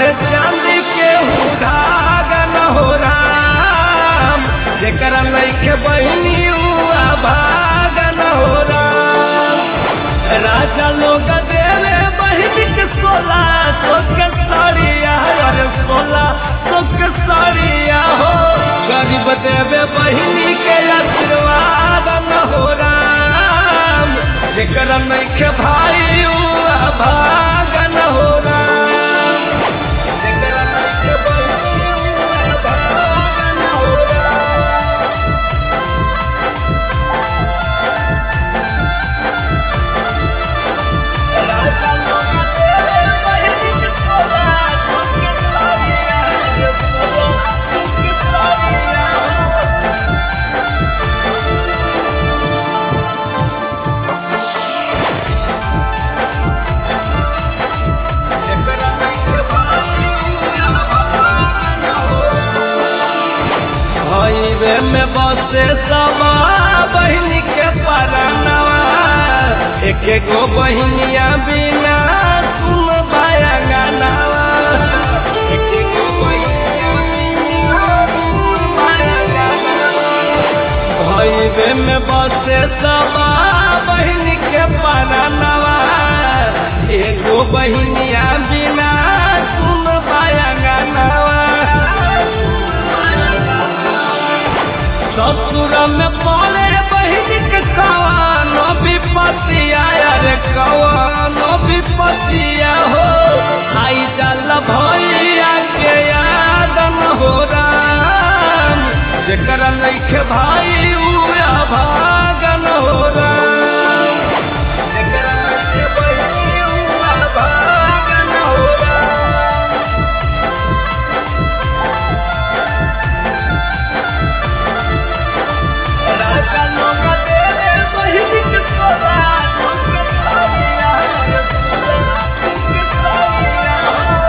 कहे चांदी के धागन हो राम, जेकरा नइखे बहिनी हुआ भागन हो राम। राजा लोग देवे बहिनी के 1600 के साड़िया, अरे 1600 के साड़िया हो। गरीब देवे बहिनी के आशीर्वाद न हो राम, जेकरा नइखे भाई हुआ भागन हो राम, जेकरा नइखे बहिनी हुआ भागन हो राम। राजा लोग देवे बहिनी के 1600 के साड़िया, अरे 1600 के साड़िया हो। हाईवे में बसे सवा बहिनी के परनवा, एक गो बहिनिया बिना सुन पाया गानावा, एक गो बहिनिया बिना सुन पाया गानावा। हाईवे में बसे सवा बहिनी के परनवा, एक गो बहिनिया बिना सुन पाया गानावा। ससुर में पड़े बहिन के कवानो विपतिया, अरे कवानो विपतिया हो। आई जाल भैया के याद न हो राम, जेकरा नइखे भाई हुआ भागन हो राम, जेकरा नइखे बहिनी हुआ भागन हो राम। राजा लोग देवे बहिनी के 1600 के साड़िया, अरे 1600 के साड़िया हो।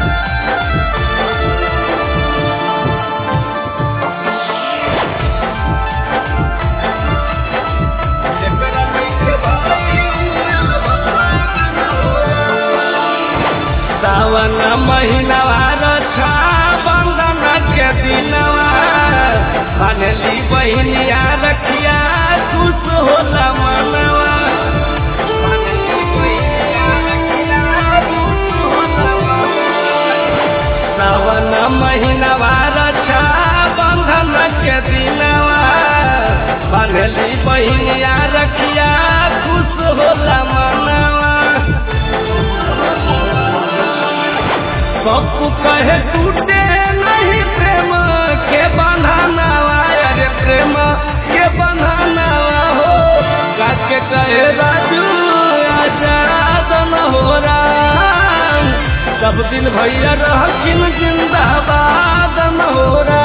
जेकरा नइखे भाई हुआ भागन हो राम। सावन महीनावा रक्षा बंधन के दिनवा, बनली बहिनिया रखिया खुश होला मनवा, बनली बहिनिया रखिया खुश होला मनवा। सावन महीनावा रक्षा बंधन के दिनवा, बनली बहिनिया रखिया खुश होला मनवा। पप्पू कहे टूटे नहीं प्रेम के बंधनवा, अरे प्रेम के बंधनवा हो। काके कहे राजू आजाद न हो राम, सब दिन भैया रहकिन जिंदाबाद न हो राम।